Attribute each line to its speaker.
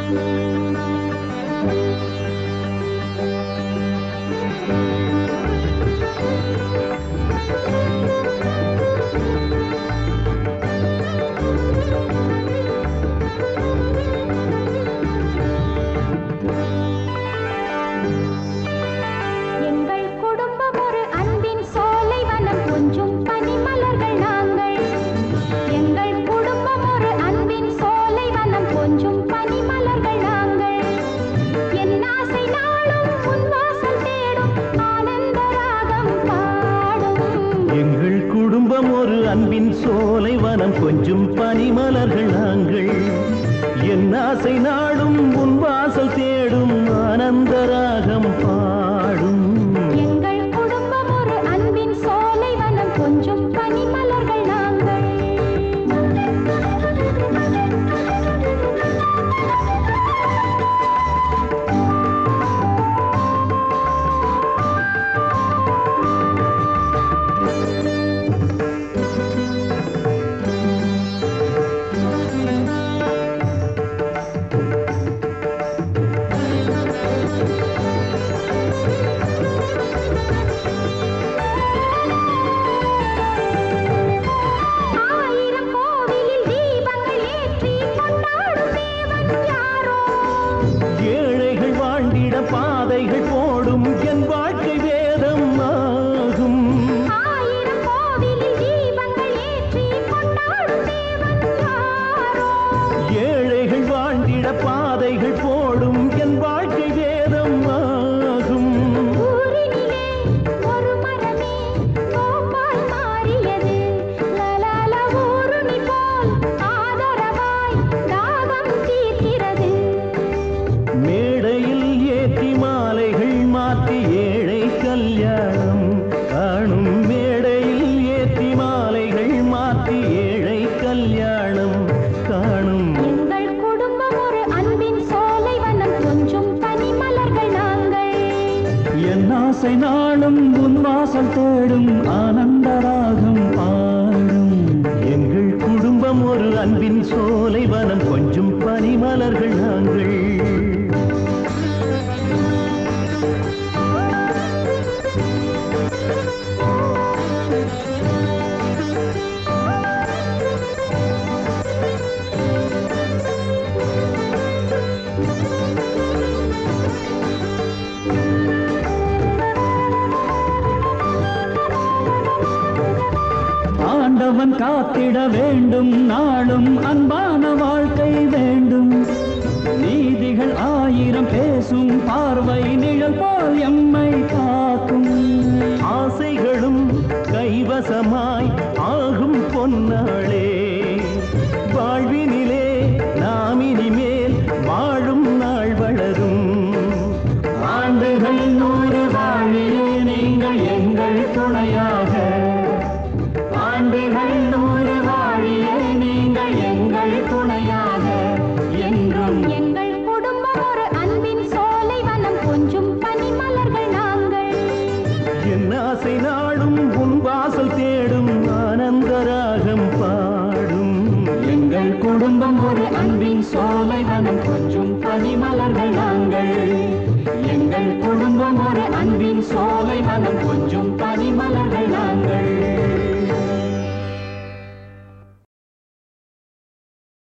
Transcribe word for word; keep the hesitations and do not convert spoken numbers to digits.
Speaker 1: அன்பின் சோலை வனம் கொஞ்சம் பனிமலர்கள் நாங்கள் என் ஆசை நாடும் உன் வாசல் தேடும் ஆனந்த ராகம் பாடும்
Speaker 2: எங்கள் குடும்பம் ஒரு அன்பின் சோலை வனம் கொஞ்சம் பனிமலர்கள் நாங்கள்
Speaker 1: பாதைகள் போடும் என் வாழ்க்கை வேதம் ஆகும்
Speaker 2: ஆயிரம் கோவிலில் தீபங்கள் ஏற்றி கொண்டாடும் தேவன் யாரோ
Speaker 1: ஏழைகள் வாழ்ந்திட பாதைகள் போடும் என் வாழ்க்கை வேதம் ஆகும்
Speaker 2: ஊரினிலே ஒரு மரமே தோப்பால் மாறியது லலல ஊருணி போல் ஆதரவாய் தாகம் தீர்க்கிறது
Speaker 1: மேடையில் ஏற்றி மாலைகள் மாற்றி ஏழை கல்யாணம் காணும் மேடையில் ஏற்றி மாலைகள் மாற்றி ஏழை கல்யாணம் காணும்
Speaker 2: எங்கள் குடும்பம் ஒரு அன்பின் சோலை வனம் கொஞ்சம் பனிமலர்கள் நாங்கள்
Speaker 1: என் ஆசை நாளும் உன் வாசல் தேடும் ஆனந்த ராகம் பாடும் எங்கள் குடும்பம் ஒரு அன்பின் சோலை வனம் கொஞ்சம் பனிமலர்கள் நாங்கள் ஆண்டவன் காத்திட வேண்டும் நாளும் அன்பான வாழ்க்கை வேண்டும் நீதிகள் ஆயிரம் பேசும் பார்வை நிழல் போல் எம்மை காக்கும் ஆசைகளும் கைவசமாய் ஆகும் பொன்னாளே வாழ்வினிலே நாம் இனிமேல் வாழும் நாள் வளரும் ஆண்டுகள் நூறு வாழியே நீங்கள் எங்கள் துணையாக ஆண்டுகள் நூறு வாழியே நீங்கள் எங்கள் துணையாக என்றும்
Speaker 2: எங்கள் குடும்பம் ஒரு அன்பின் சோலை வனம் கொஞ்சம் பனிமலர்கள் நாங்கள்
Speaker 1: என் ஆசை நாடும் உன் வாசல் தேடும் ஆனந்த ராகம் பாடும் எங்கள் குடும்பம் ஒரு அன்பின் சோலை வனம் கொஞ்சம் பனிமலர்கள் நாங்கள் எங்கள் குடும்பம் ஒரு அன்பின் சோலை வனம் கொஞ்சம் பனிமலர்கள் நாங்கள்